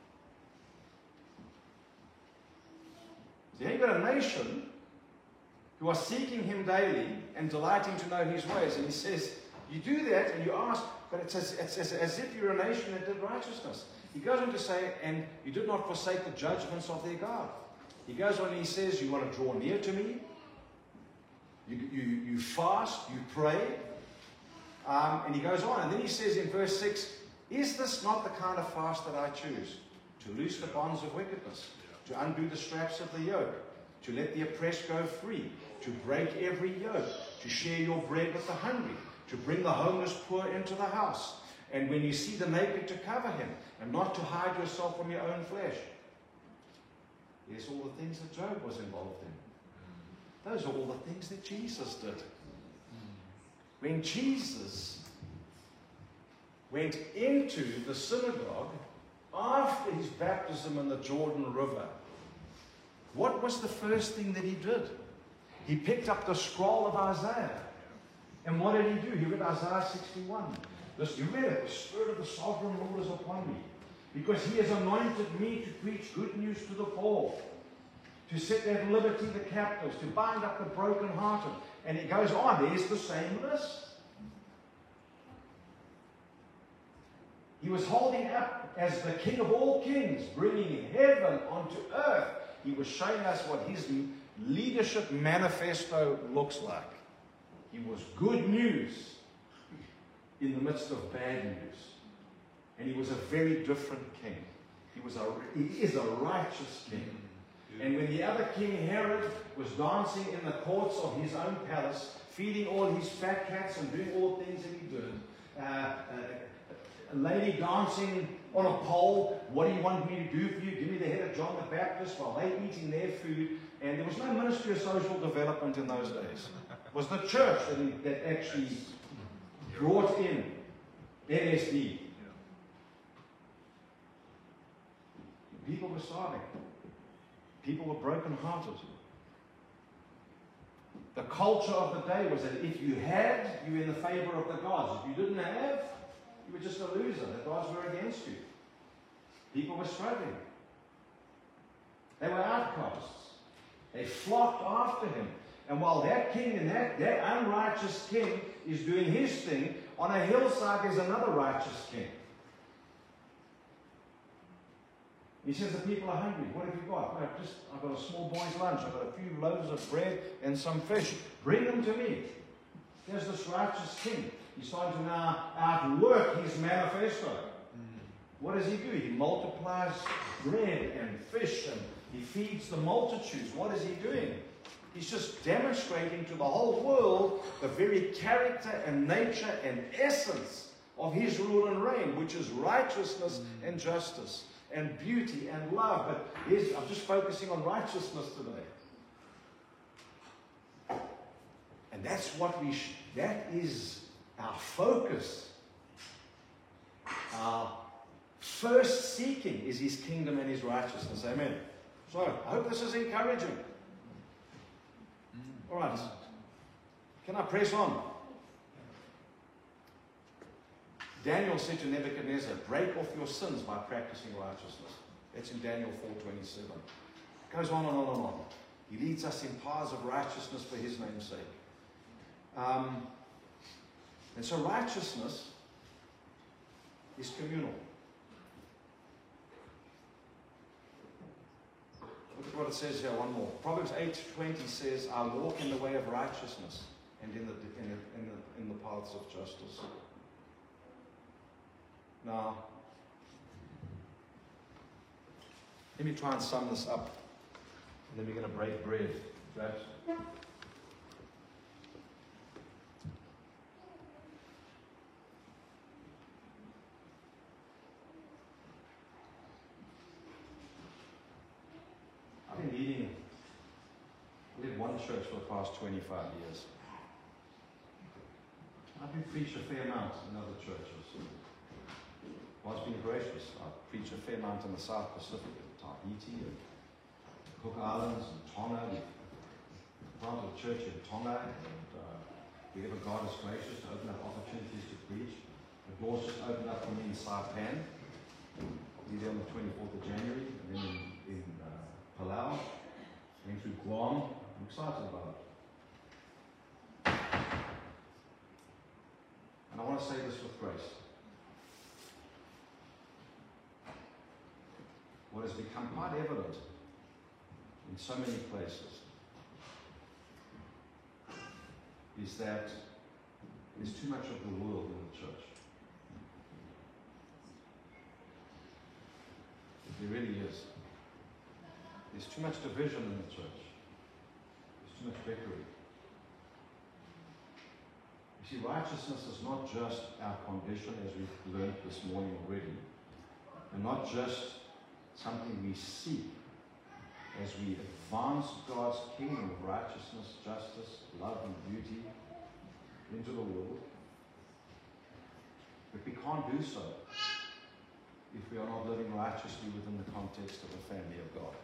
So you've got a nation who are seeking him daily and delighting to know his ways. And he says, you do that and you ask, but it's as, it's as, as if you're a nation that did righteousness. He goes on to say, and you did not forsake the judgments of their God. He goes on and he says, you want to draw near to me. You, you, you fast, you pray. Um, and he goes on. And then he says in verse six, is this not the kind of fast that I choose? To loose the bonds of wickedness, to undo the straps of the yoke, to let the oppressed go free, to break every yoke, to share your bread with the hungry, to bring the homeless poor into the house. And when you see the naked, to cover him, and not to hide yourself from your own flesh. Here's all the things that Job was involved in. Those are all the things that Jesus did. When Jesus went into the synagogue after his baptism in the Jordan River, what was the first thing that he did? He picked up the scroll of Isaiah. And what did he do? He read Isaiah sixty-one. This, you read it, the Spirit of the Sovereign Lord is upon me, because he has anointed me to preach good news to the poor, to set at liberty the captives, to bind up the brokenhearted. And it goes on. There's the same list. He was holding up as the King of all kings, bringing heaven onto earth. He was showing us what his leadership manifesto looks like. He was good news in the midst of bad news. And he was a very different king. He was a, he is a righteous king. And when the other king, Herod, was dancing in the courts of his own palace, feeding all his fat cats and doing all the things that he did, uh, uh, a lady dancing on a pole, what do you want me to do for you? Give me the head of John the Baptist, while they eating their food. And there was no ministry of social development in those days. It was the church that, that actually brought in L S D. People were starving. People were broken-hearted. The culture of the day was that if you had, you were in the favor of the gods. If you didn't have, you were just a loser. The gods were against you. People were struggling. They were outcasts. They flocked after him. And while that king and that, that unrighteous king is doing his thing, on a hillside there's another righteous king. He says the people are hungry. What have you got? Well, I've, just, I've got a small boy's lunch. I've got a few loaves of bread and some fish. Bring them to me. There's this righteous king. He's starting to now outwork his manifesto. Mm. What does he do? He multiplies bread and fish and he feeds the multitudes. What is he doing? He's just demonstrating to the whole world the very character and nature and essence of his rule and reign, which is righteousness mm. and justice and beauty and love. But here's, I'm just focusing on righteousness today. And that's what we, sh- that is our focus. Our first seeking is his kingdom and his righteousness. Amen. So, I hope this is encouraging. All right. Can I press on? Daniel said to Nebuchadnezzar, break off your sins by practicing righteousness. That's in Daniel four twenty-seven. It goes on and on and on. He leads us in paths of righteousness for His name's sake. Um, and so righteousness is communal. Look at what it says here, one more. Proverbs eight twenty says, I walk in the way of righteousness and in the, in the, in the, in the paths of justice. Now, let me try and sum this up, and then we're going to break bread. Right? I've been leading, I led one church for the past twenty-five years. I've been preached a fair amount in other churches. God's been gracious. I've preached a fair amount in the South Pacific, in Tahiti and Cook Islands and Tonga. We've planted a church in Tonga, and uh, wherever God is gracious to open up opportunities to preach. The doors just opened up for me in Saipan. I'll be there on the twenty-fourth of January, and then in, in uh, Palau, and through Guam. I'm excited about it. And I want to say this with grace. What has become quite evident in so many places is that there's too much of the world in the church. There really is. There's too much division in the church. There's too much bickering. You see, righteousness is not just our condition, as we've learned this morning already, and not just something we seek as we advance God's kingdom of righteousness, justice, love, and beauty into the world. But we can't do so if we are not living righteously within the context of the family of God.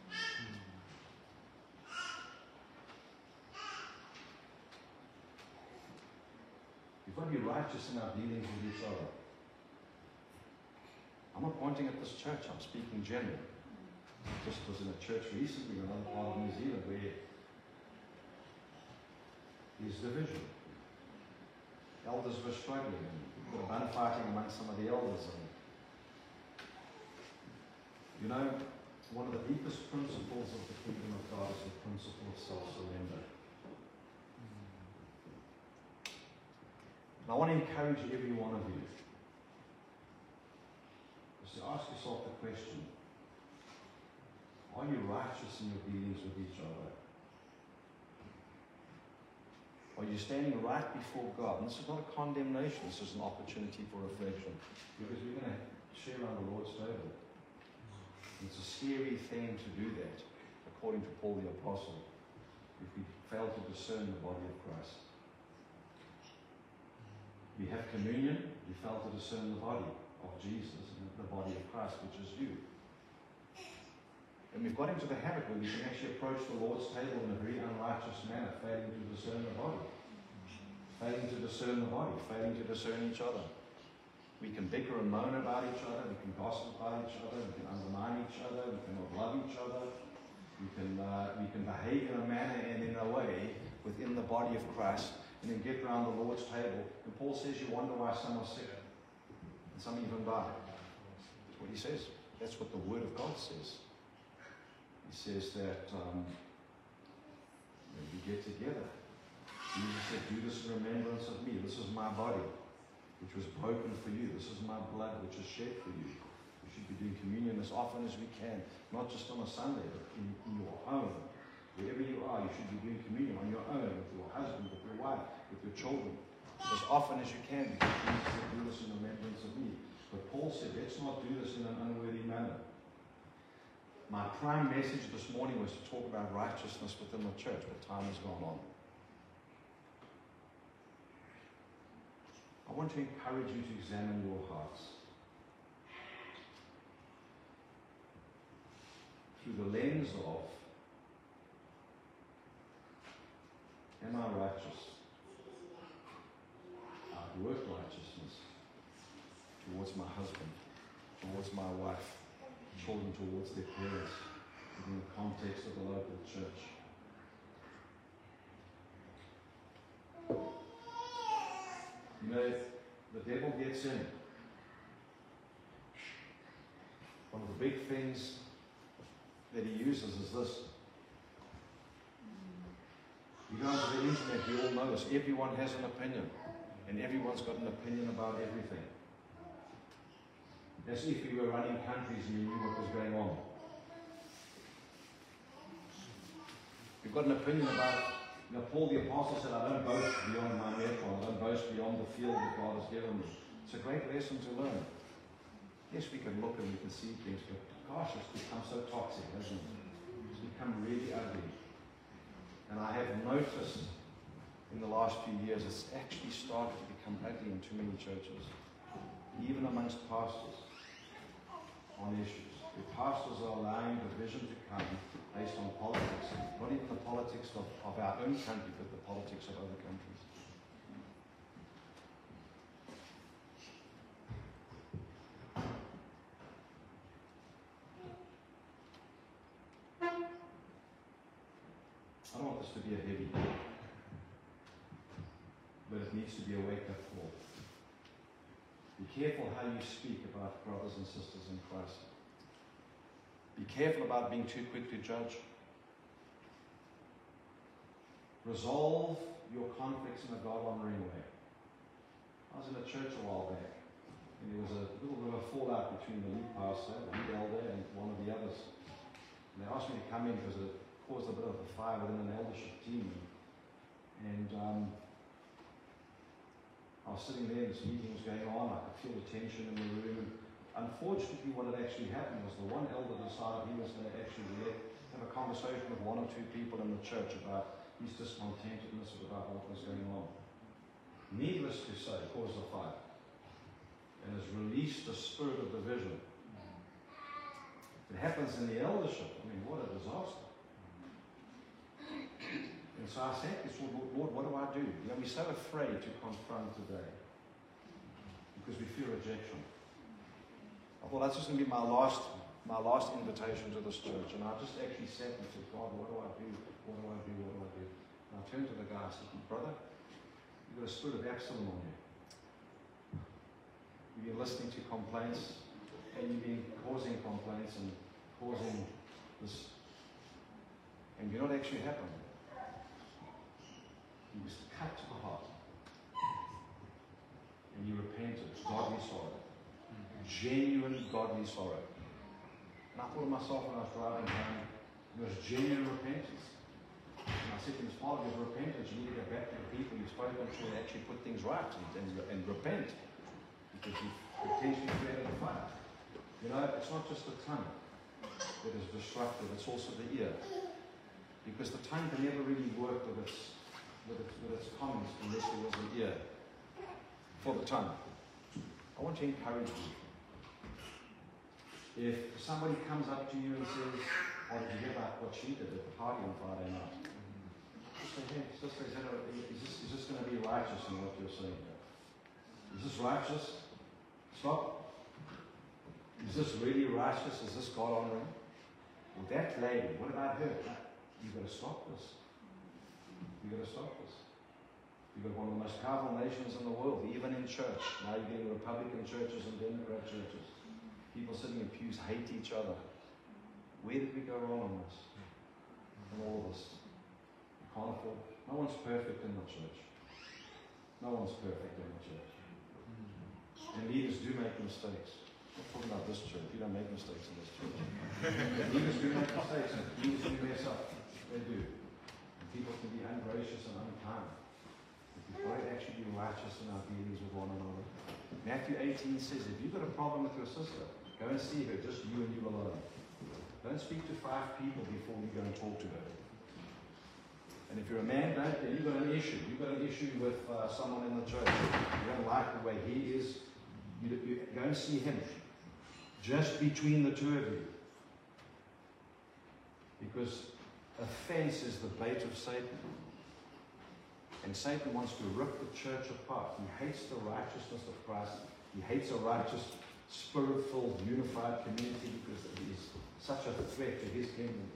We've got to be righteous in our dealings with each other. I'm not pointing at this church, I'm speaking generally. I just was in a church recently in another part of New Zealand where there's division. Elders were struggling, and people were bun fighting amongst some of the elders. And you know, one of the deepest principles of the kingdom of God is the principle of self-surrender. And I want to encourage every one of you to ask yourself the question, are you righteous in your dealings with each other? Are you standing right before God? And this is not a condemnation, this is an opportunity for reflection. Because we're going to share around the Lord's table. It's a scary thing to do that, according to Paul the Apostle, if we fail to discern the body of Christ. We have communion, we fail to discern the body of Jesus and the body of Christ, which is you. And we've got into the habit where we can actually approach the Lord's table in a very unrighteous manner, failing to discern the body. Failing to discern the body, failing to discern each other. We can bicker and moan about each other, we can gossip about each other, we can undermine each other, we can not love each other, we can, uh, we can behave in a manner and in a way within the body of Christ, and then get around the Lord's table. And Paul says you wonder why some are sick. And some even die. That's what he says. That's what the Word of God says. He says that um, when we get together, Jesus said, do this in remembrance of me. This is my body, which was broken for you. This is my blood, which is shed for you. We should be doing communion as often as we can, not just on a Sunday, but in, in your home. Wherever you are, you should be doing communion on your own, with your husband, with your wife, with your children. As often as you can, because Jesus said, do this in remembrance of me. But Paul said, let's not do this in an unworthy manner. My prime message this morning was to talk about righteousness within the church, but time has gone on. I want to encourage you to examine your hearts through the lens of, am I righteous? Outwork righteousness towards my husband, towards my wife, children towards their parents, within the context of the local church. You know, the devil gets in. One of the big things that he uses is this. You go onto the internet, you all know this. Everyone has an opinion. And everyone's got an opinion about everything. As if we were running countries and you knew what was going on. We've got an opinion about, you know, Paul the Apostle said, I don't boast beyond my metal, I don't boast beyond the field that God has given me. It's a great lesson to learn. Yes, we can look and we can see things, but gosh, it's become so toxic, hasn't it? It's become really ugly. And I have noticed in the last few years, it's actually started to become ugly in too many churches, even amongst pastors, on issues. The pastors are allowing division to come based on politics, not even the politics of, of our own country, but the politics of other countries. I don't want this to be a heavy day, but it needs to be a wake-up call. Be careful how you speak about brothers and sisters in Christ. Be careful about being too quick to judge. Resolve your conflicts in a God-honoring way. I was in a church a while back, and there was a little bit of a fallout between the lead pastor, the lead elder, and one of the others. And they asked me to come in because it caused a bit of a fire within an eldership team. And um, I was sitting there, and this meeting was going on, I could feel the tension in the room. And unfortunately, what had actually happened was the one elder decided he was going to actually let, have a conversation with one or two people in the church about his discontentedness about what was going on. Needless to say, caused a fire and has released a spirit of division. It happens in the eldership. I mean, what a disaster. And so I said this, Lord, Lord, what do I do? You know, we're so afraid to confront today because we fear rejection. I thought that's just going to be my last, my last invitation to this church. And I just actually sat and said, God, what do I do? What do I do? What do I do? And I turned to the guy and said, brother, you've got a spirit of Absalom on you. You've been listening to complaints, and you've been causing complaints and causing this, and you're not actually happy. He was cut to the heart. And you repented, godly sorrow. Genuine godly sorrow. And I thought of myself when I was driving home, it was genuine repentance. And I said to him, as part of your repentance, you need to go back to the people you've spoken to and actually put things right and, and, and repent. Because you've potentially created a fire. You know, it's not just the tongue that is destructive, it's also the ear. Because the tongue can never really work with its, with its, with its comments unless there was an ear for the tongue. I want to encourage you. If somebody comes up to you and says, oh, did you hear about what she did at the party on Friday night? Just say, hey, sister, is, that a, is this, is this going to be righteous in what you're saying? Is this righteous? Stop. Is this really righteous? Is this God honoring? Well, that lady, what about her? You've got to stop this. You've got to stop this. You've got one of the most powerful nations in the world, even in church. Now you're getting Republican churches and Democrat churches. People sitting in pews hate each other. Where did we go wrong on this? In all of this. You can't afford. No one's perfect in the church. No one's perfect in the church. And leaders do make mistakes. I'm not talking about this church. You don't make mistakes in this church. Leaders do make mistakes. And leaders do mess up. They do. And people can be ungracious and unkind. But we've got to actually be righteous in our dealings with one another. Matthew eighteen says, if you've got a problem with your sister, go and see her, just you and you alone. Don't speak to five people before you go and talk to her. And if you're a man, don't, then you've got an issue. You've got an issue with uh, someone in the church. You don't like the way he is. You, you go and see him. Just between the two of you. Because offense is the bait of Satan. And Satan wants to rip the church apart. He hates the righteousness of Christ. He hates a righteous, spirit-filled, unified community because it is such a threat to his kingdom.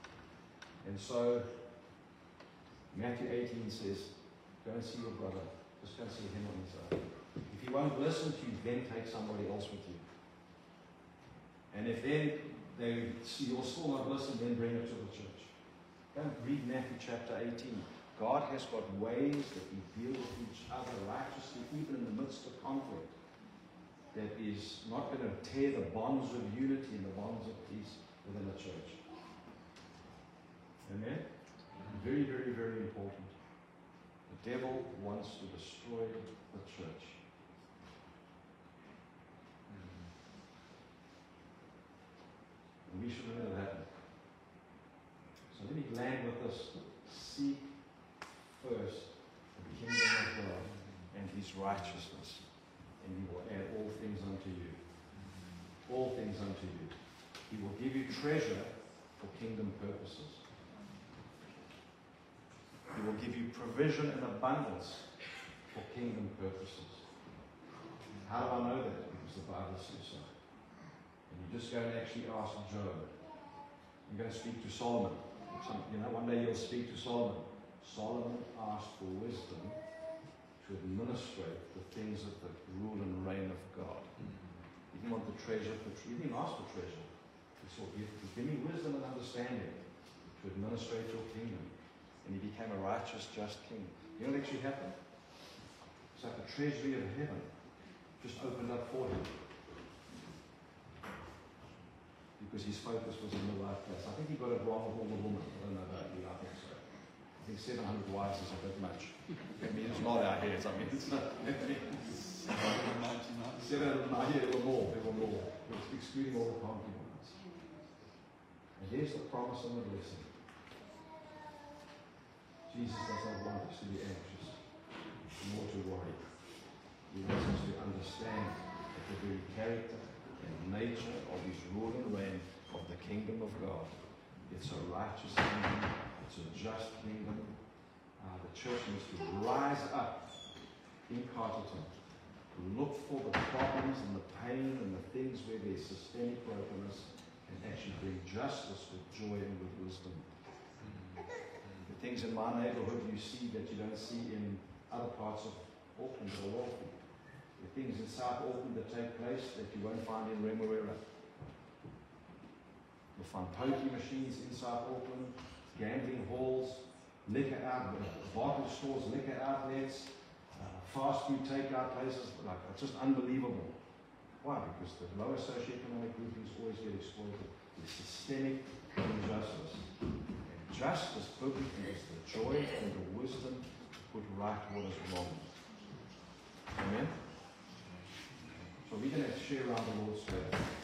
And so, Matthew eighteen says, go and see your brother. Just go and see him on his own. If he won't listen to you, then take somebody else with you. And if then they, you'll still not listen, then bring it to the church. Don't read Matthew chapter eighteen. God has got ways that we deal with each other righteously, even in the midst of conflict, that is not going to tear the bonds of unity and the bonds of peace within the church. Amen? Very, very, very important. The devil wants to destroy the church. And we should remember that. So let me land with this. Seek first the kingdom of God and his righteousness, and he will add all things unto you. All things unto you. He will give you treasure for kingdom purposes. He will give you provision and abundance for kingdom purposes. How do I know that? Because the Bible says so. And you just go and actually ask Job. You're going to speak to Solomon. Some, you know, one day you'll speak to Solomon. Solomon asked for wisdom to administrate the things of the rule and reign of God. He didn't want the treasure for treasure. He didn't ask for treasure. He said, give, give me wisdom and understanding to administrate your kingdom. And he became a righteous, just king. You know what actually happened? It's like the treasury of heaven just opened up for him. Because his focus was in the right place. I think he got it wrong with all the women. I don't know about you, I think so. I think seven hundred wives is a bit much. I mean, it's not our heads. I mean, it's not. seven hundred ninety, there were more. There were more. It was excluding all the concubines. And here's the promise and the blessing. Jesus does not want us to be anxious, nor to worry. He wants us to understand that the very character and nature of his rule and reign of the kingdom of God. It's a righteous kingdom. It's a just kingdom. Uh, the church needs to rise up in Carterton to look for the problems and the pain and the things where there's systemic brokenness and actually bring justice with joy and with wisdom. The things in my neighborhood you see that you don't see in other parts of Auckland or Wellington. The things in South Auckland that take place that you won't find in Remuera. You'll find pokie machines in South Auckland, gambling halls, liquor outlets, bottle stores, liquor outlets, uh, fast food takeout places. Like, it's just unbelievable. Why? Because the lower socioeconomic groupings always get exploited. It's systemic injustice. Justice biblically is the joy and the wisdom to put right what is wrong. Amen? So we're going to share around the Lord's Prayer.